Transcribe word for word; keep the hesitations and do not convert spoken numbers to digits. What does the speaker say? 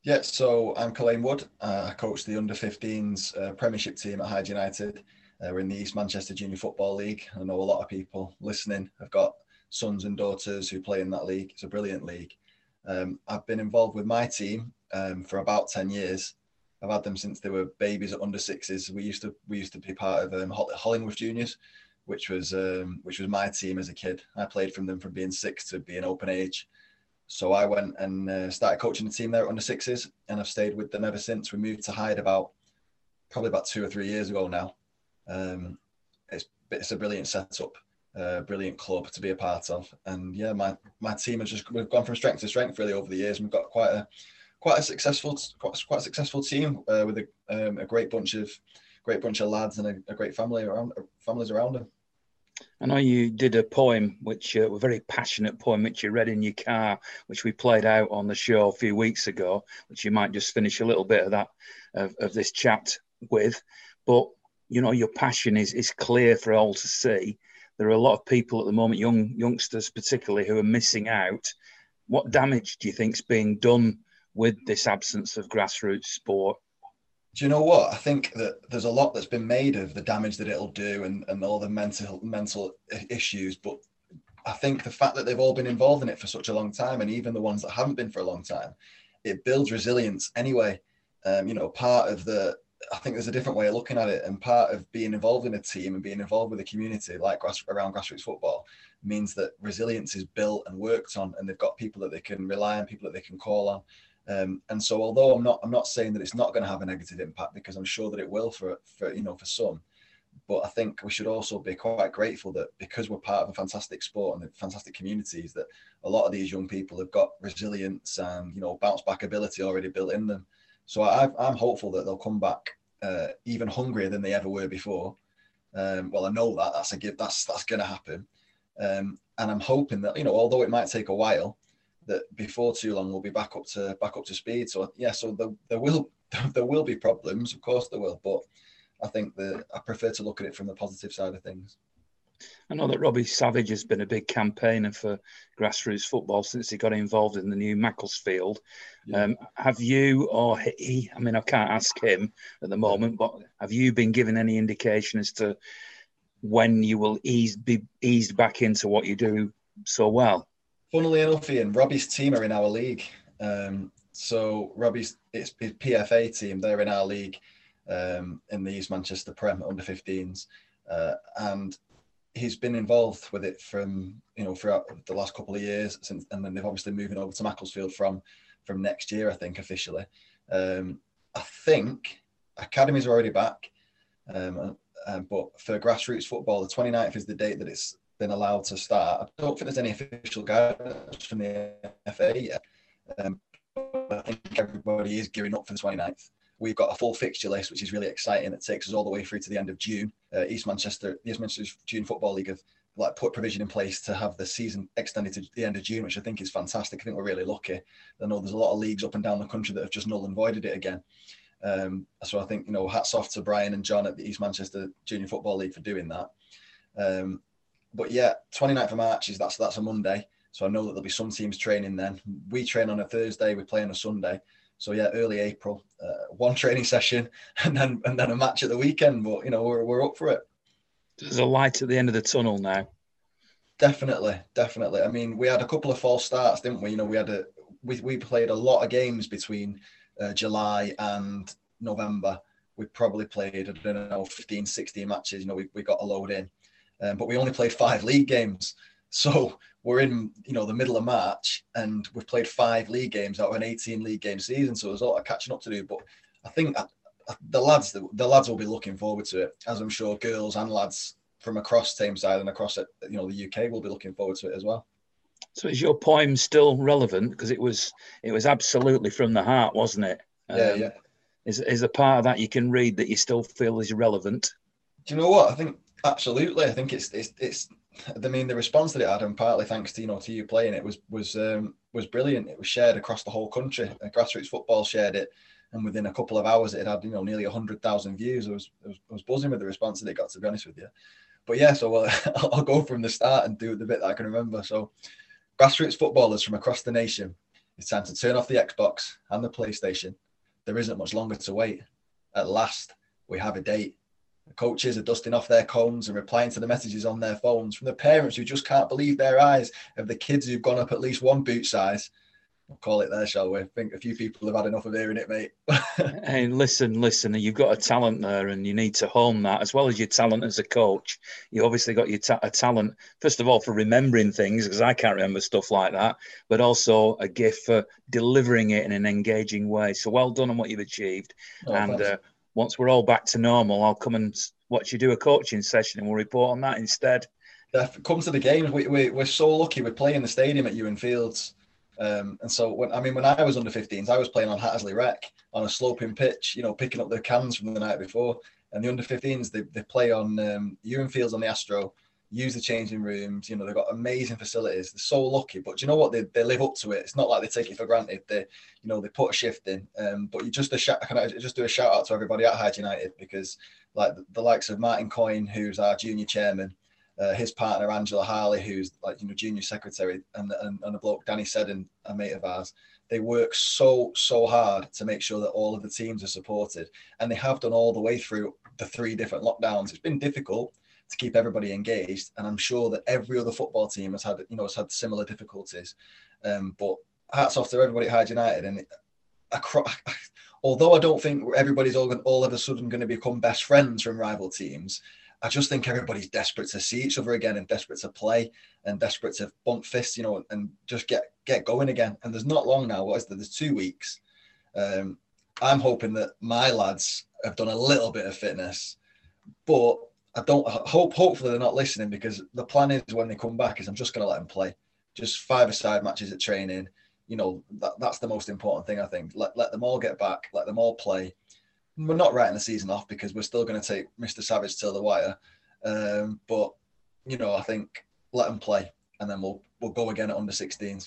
Yeah, so I'm Colleen Wood. Uh, I coach the under fifteens uh, Premiership team at Hyde United. Uh, we're in the East Manchester Junior Football League. I know a lot of people listening have got sons and daughters who play in that league. It's a brilliant league. Um, I've been involved with my team um, for about ten years. I've had them since they were babies at under sixes. We used to we used to be part of um, Hollingworth Juniors, which was um, which was my team as a kid. I played from them from being six to being open age. So I went and uh, started coaching the team there at under sixes, and I've stayed with them ever since. We moved to Hyde about probably about two or three years ago now. Um, it's it's a brilliant setup, a brilliant club to be a part of, and yeah, my my team has just we've gone from strength to strength really over the years. We've got quite a quite a successful quite, quite a successful team uh, with a, um, a great bunch of great bunch of lads and a, a great family around families around them. I know you did a poem, which uh, a very passionate poem, which you read in your car, which we played out on the show a few weeks ago, which you might just finish a little bit of that of, of this chat with. But you know, your passion is is clear for all to see. There are a lot of people at the moment, young youngsters particularly, who are missing out. What damage do you think's being done with this absence of grassroots sport? Do you know what? I think that there's a lot that's been made of the damage that it'll do and, and all the mental mental issues. But I think the fact that they've all been involved in it for such a long time, and even the ones that haven't been for a long time, it builds resilience anyway. Um, you know, part of the, I think there's a different way of looking at it, and part of being involved in a team and being involved with a community like grass, around grassroots football means that resilience is built and worked on, and they've got people that they can rely on, people that they can call on. Um, and so, although I'm not, I'm not saying that it's not going to have a negative impact, because I'm sure that it will for, for you know, for some. But I think we should also be quite grateful that because we're part of a fantastic sport and fantastic communities, that a lot of these young people have got resilience and you know bounce back ability already built in them. So I, I'm hopeful that they'll come back uh, even hungrier than they ever were before. Um, well, I know that that's a give. That's that's going to happen, um, and I'm hoping that you know, although it might take a while, that before too long we'll be back up to back up to speed. So yeah, so there, there will there will be problems, of course there will, but I think that I prefer to look at it from the positive side of things. I know that Robbie Savage has been a big campaigner for grassroots football since he got involved in the new Macclesfield. Yeah. Um, have you or he, I mean, I can't ask him at the moment, yeah. but have you been given any indication as to when you will ease, be eased back into what you do so well? Funnily enough, Ian, Robbie's team are in our league. Um, so Robbie's it's his P F A team. They're in our league um, in the East Manchester Prem under fifteens, uh, and he's been involved with it from you know throughout the last couple of years since, and then they've obviously moving over to Macclesfield from from next year, I think officially. Um, I think academies are already back, um, uh, but for grassroots football, the twenty-ninth is the date that it's been allowed to start. I don't think there's any official guidance from the F A yet. Um, but I think everybody is gearing up for the twenty-ninth. We've got a full fixture list, which is really exciting. It takes us all the way through to the end of June. Uh, East Manchester, the East Manchester Junior Football League have like put provision in place to have the season extended to the end of June, which I think is fantastic. I think we're really lucky. I know there's a lot of leagues up and down the country that have just null and voided it again. Um, so I think, you know, hats off to Brian and John at the East Manchester Junior Football League for doing that. Um, But yeah, twenty-ninth of March is that's that's a Monday. So I know that there'll be some teams training then. We train on a Thursday, we play on a Sunday. So yeah, early April, uh, one training session and then and then a match at the weekend. But you know, we're we're up for it. There's a light at the end of the tunnel now. Definitely, definitely. I mean, we had a couple of false starts, didn't we? You know, we had a we we played a lot of games between uh, July and November. We probably played, I don't know, fifteen, sixteen matches. You know, we, we got a load in. Um, but we only played five league games. So we're in, you know, the middle of March and we've played five league games out of an eighteen league game season. So there's a lot of catching up to do. But I think the lads, the lads will be looking forward to it, as I'm sure girls and lads from across Tameside and across, you know, the U K will be looking forward to it as well. So is your poem still relevant? Because it was, it was absolutely from the heart, wasn't it? Yeah, um, yeah. Is, is a part of that you can read that you still feel is relevant? Do you know what? I think absolutely. I think it's it's it's. I mean, the response that it had, and partly thanks to you know to you playing it, was was um, was brilliant. It was shared across the whole country. Grassroots football shared it, and within a couple of hours, it had you know nearly a hundred thousand views. I was, I was I was buzzing with the response that it got. To be honest with you, but yeah. So uh, I'll go from the start and do the bit that I can remember. So, grassroots footballers from across the nation It's time to turn off the Xbox and the PlayStation. There isn't much longer to wait. At last, we have a date. The coaches are dusting off their cones and replying to the messages on their phones from the parents who just can't believe their eyes of the kids who've gone up at least one boot size. We'll call it there, shall we? I think a few people have had enough of hearing it, mate. Hey, listen, listen, you've got a talent there and you need to hone that, as well as your talent as a coach. You obviously got your ta- a talent, first of all, for remembering things, because I can't remember stuff like that, but also a gift for delivering it in an engaging way. So well done on what you've achieved. Oh, and uh, once we're all back to normal, I'll come and watch you do a coaching session and we'll report on that instead. Come to the games. We, we, we're so lucky. We play in the stadium at Ewan Fields. Um, and so, when I mean, when I was under fifteens, I was playing on Hattersley Rec on a sloping pitch, you know, picking up the cans from the night before. And the under fifteens, they, they play on um, Ewan Fields on the Astro, use the changing rooms. You know, they've got amazing facilities. They're so lucky. But do you know what? They, they live up to it. It's not like they take it for granted. They, you know, they put a shift in. Um, but you just a shout, can I just do a shout out to everybody at Hyde United, because like the, the likes of Martin Coyne, who's our junior chairman, Uh, his partner Angela Harley, who's like, you know, junior secretary, and and, and a bloke Danny Seddon, a mate of ours. They work so so hard to make sure that all of the teams are supported, and they have done all the way through the three different lockdowns. It's been difficult to keep everybody engaged, and I'm sure that every other football team has had, you know, has had similar difficulties. Um, but hats off to everybody at Hyde United, and across, although I don't think everybody's all all of a sudden going to become best friends from rival teams, I just think everybody's desperate to see each other again and desperate to play and desperate to bump fists, you know, and just get, get going again. And there's not long now. What is there? There's two weeks. Um, I'm hoping that my lads have done a little bit of fitness, but I don't hope, hopefully they're not listening, because the plan is when they come back is I'm just going to let them play. Just five-a-side matches at training. You know, that, that's the most important thing, I think. Let, let them all get back. Let them all play. We're not writing the season off because we're still going to take Mister Savage till the wire. Um, but, you know, I think let them play, and then we'll we'll go again at under sixteens.